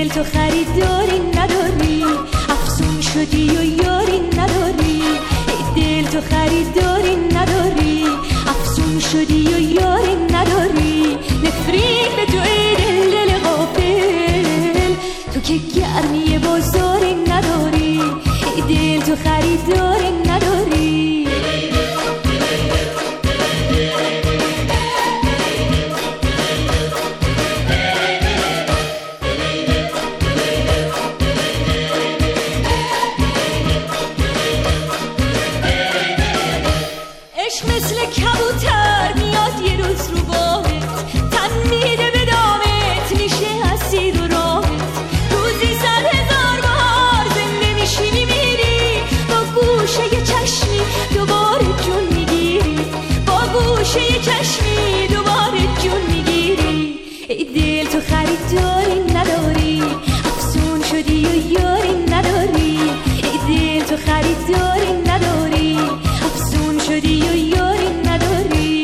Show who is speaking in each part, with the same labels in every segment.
Speaker 1: دل تو خریداری نداری، افسون شدی و یاری نداری. ای دل تو خریداری نداری، افسون شدی و یاری نداری. نفرین به تو ای دل غافل، تو که گرمی بازاری نداری. ای دل تو خریداری نداری. مثل کبوتر میاد یه روز رو باهت، تن میده به دامت، میشه اسیر و راهت. روزی 100,000 بار زنده میشی میمیری، با گوشه یه چشمی دوباره جون میگیری. با گوشه یه چشمی دوباره جون میگیری. ای دل تو خریداری نداری، افسون شدی و یاری نداری. ای دل تو خریداری نداری، افسون شدی و یاری نداری.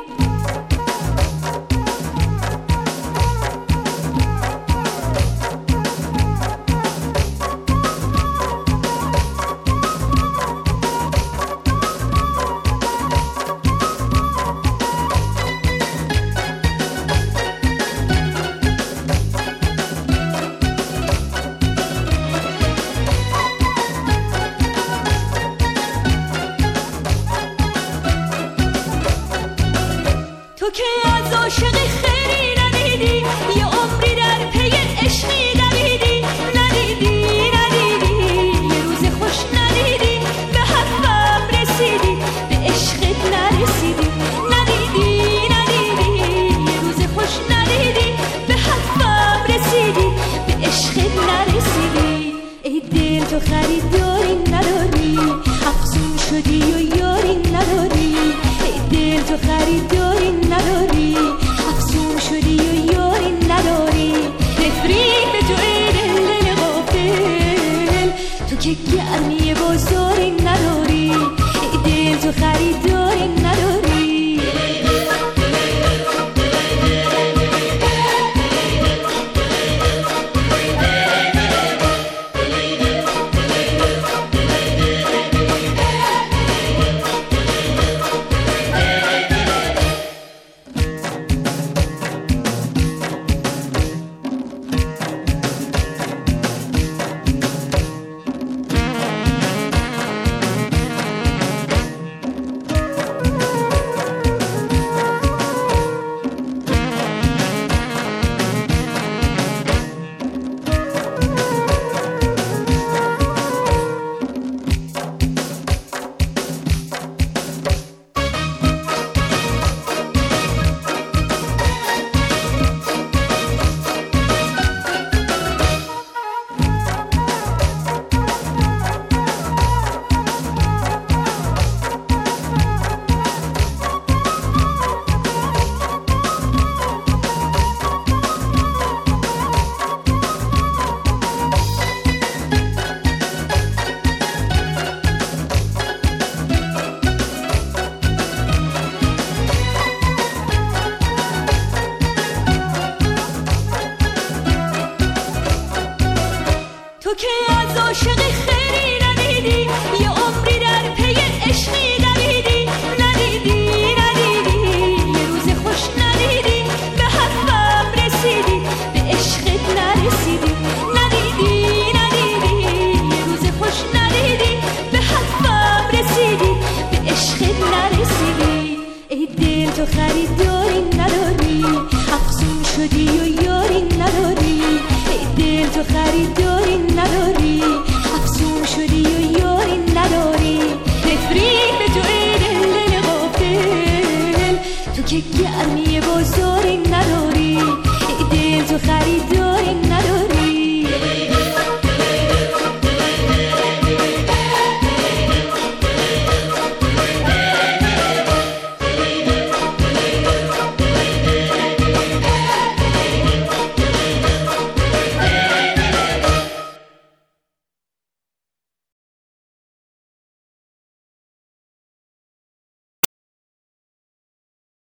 Speaker 1: تو که از عاشق خیلی ندیدی، یه عمری در پی عشقی دویدی. ندیدی یه روز خوش ندیدی، به حرفم رسیدی به عشقت نرسیدی. ندیدی یه روز خوش ندیدی، به حرفم رسیدی به عشقت نرسیدی. ای دل تو خریداری نداری، افسون شدی و یاری نداری. ای دل تو خریداری نداری، افسون شدی و یاری نداری. نفرین به تو ای دل غافل، تو که گرمی بازاری نداری. ای دل تو خریداری نداری. تو که از عاشق خیلی ندیدی، یه عمری در پی عشقی دویدی. ندیدی یه روز خوش ندیدی، به حرفم رسیدی به عشقت نرسیدی. ندیدی یه روز خوش ندیدی، به حرفم رسیدی به عشقت نرسیدی. ای دل تو خریداری نداری، افسون شدی و یاری نداری. ای دل تو خریداری نداری، افسون شدی و یاری نداری. نفرین به تو ای دل غافل، تو که گرمی بازاری نداری. ای دل تو خریداری